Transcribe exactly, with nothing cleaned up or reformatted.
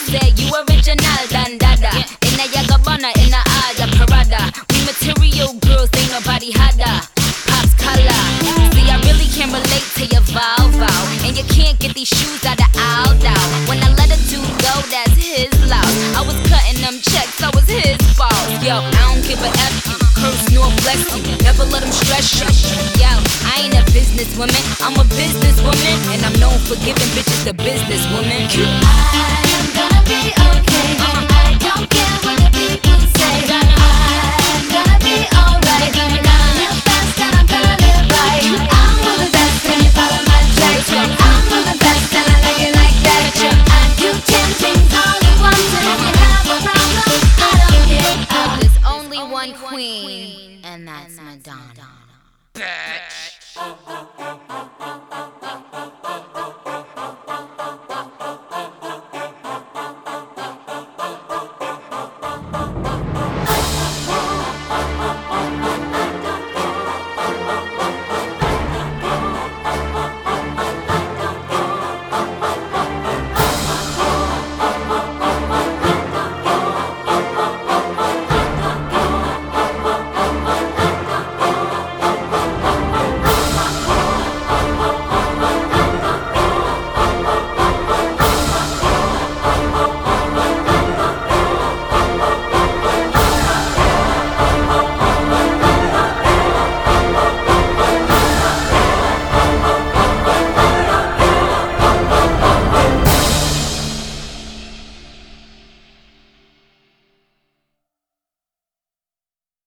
say you original than dada. In a Yagabana, in a Ada Parada. We material girls, ain't nobody hadda. Pops color. See, I really can't relate to your vow vow. And you can't get these shoes out of Aldo. When I let a dude go, that's his loss. I was cutting them checks, I was his boss. Yo, I don't give a F you, curse nor bless you. Never let them stress you. Yo, I ain't a businesswoman, I'm a businesswoman. And I'm known for giving bitches the businesswoman. I am gonna be okay. I don't care what the people say. I'm gonna be alright. I'm gonna live fast and I'm gonna live right. I'm moving fast when you follow my tracks. I'm moving fast and I like it like that. I do ten things all at once, and if you have a problem, I don't care. There's only one queen, and that's Madonna. Bitch.